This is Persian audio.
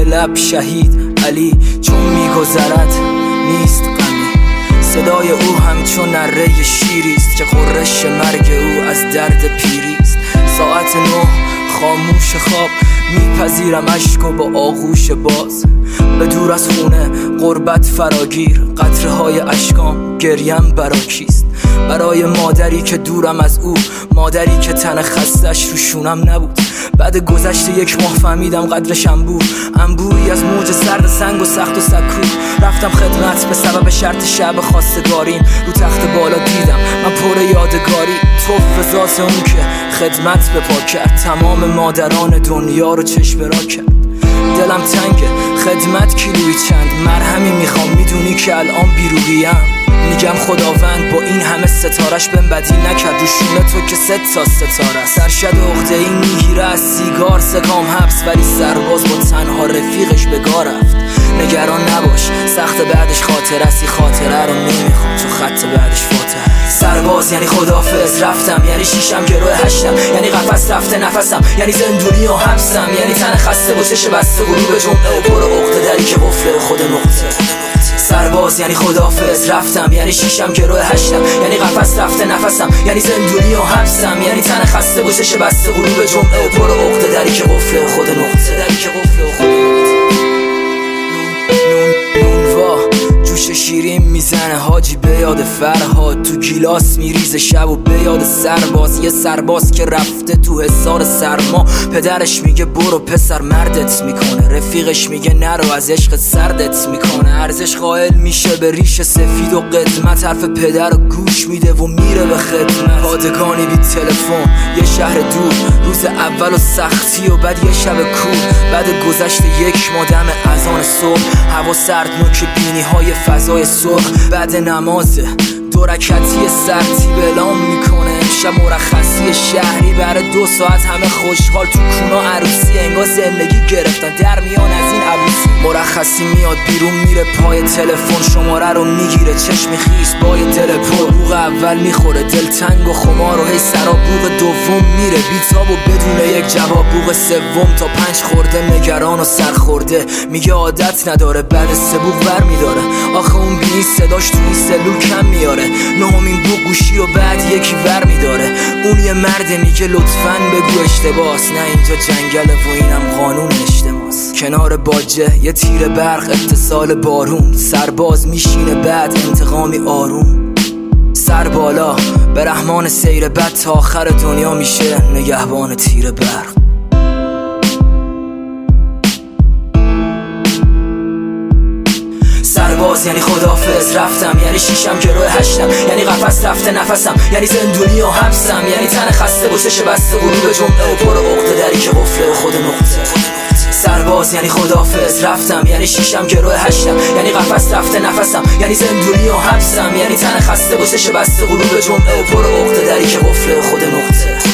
لب شهید علی چون میگذرد نیست غمی. صدای او همچون نره شیریست که غرش مرگ او از درد پیریست. ساعت 9 خاموش خواب میپذیرم اشک و با آغوش باز. به دور از خونه غربت فراگیر قطره های اشکام گریم برا کیست؟ برای مادری که دورم از او، مادری که تن خستش رو شونم نبود. بعد گذشت 1 ماه فهمیدم قدرش انبویی از موج سرد سنگ و سخت و سکو. رفتم خدمت به سبب شرط شب خواستگاریم. رو تخت بالا دیدم من پر یادگاری توف ذات اون که خدمت به پا کرد. تمام مادران دنیا رو چشم را کرد. دلم تنگه خدمت کیلویی چند مرهمی میخوام میدونی که الان بیروحیم. میگم خداوند با این همه ستارش بهم بدی نکرد. رو شونه تو که 3 تا ستاره است. سرشد عقده این میگیره از سیگار سکام حبس. ولی سرباز با تنها رفیقش به گاه رفت. نگران نباش سخت بعدش خاطره است. خاطره رو نمیخوام تو خط بعدش فاتحه. سرباز یعنی خدافظ رفتم، یعنی شیشم گروه 8م، یعنی قفس رفته نفسم، یعنی زندونی و حبسم، یعنی تن خسته و چش بسته غروب جمعه و پر عقده دری که قفل خود نقطه. سرباز یعنی خدافظ رفتم، یعنی شیشم گروه 8م، یعنی قفس رفته نفسم، یعنی زندونی و حبسم، یعنی تن خسته و چش بسته غروب جمعه و پر عقده دری که قفل خود نقطه. جوش شیرین میزنه حاجی به یاد فرهاد. تو گیلاس میریزه شب و به یاد سرباز. یه سرباز که رفته تو حصار سرما. پدرش میگه برو پسر مردت میکنه. رفیقش میگه نرو از عشق سردت میکنه. ارزش قائل میشه به ریش سفید و قدمت. حرف پدر رو گوش میده و میره به خدمت. پادگانی بی تلفن یه شهر دور. روز اول و سختی و بعد یه شب کور. بعد گذشت 1 ماه دم اذان صبح. هوا سرد نوک بینی های فضای سرخ. بعد نماز 2 رکعتی سرتیب اعلام میکنه امشب مرخصی شهری. برای 2 ساعت همه خوشحال تو کونا عروسی. انگار زندگی گرفتن در میان از این عروسی. مرخصی میاد بیرون میره پای تلفن. شماره رو میگیره چشم خیس با یه دل پر. بوق اول میخوره دلتنگ و خمار و هی سرا بوق دوم میره بیتاب و بدون یک جواب. بوق سوم تا 5 خورده نگران و سرخورده. میگه عادت نداره بعد 3 بوق بر میداره. آخه اون بینی صداش تو این سلول کم میاره. 9مین بوق گوشی و بعد یکی ور میداره. اون یه مرده میگه لطفاً بگو اشتباس. نه اینجا جنگله و اینم قانون اجتماس. کنار باجه یه تیر برق اتصال بارون. سرباز میشینه بعد انتقامی آروم. سر بالا به رحمان سیر بد تا آخر دنیا میشه نگهبان تیر برق. سرباز یعنی خدافظ رفتم، یعنی شیشم گروه 8م، یعنی قفس رفته نفسم، یعنی زندونی و حبسم، یعنی تن خسته و چش بسته غروب جمعه و پر عقده دری که قفل خود نقطه. سرباز یعنی خدافظ رفتم، یعنی شیشم گروه 8م، یعنی قفس رفته نفسم، یعنی زندونی و حبسم، یعنی تن خسته و چش بسته غروب جمعه و پر عقده دری که قفل خود نقطه.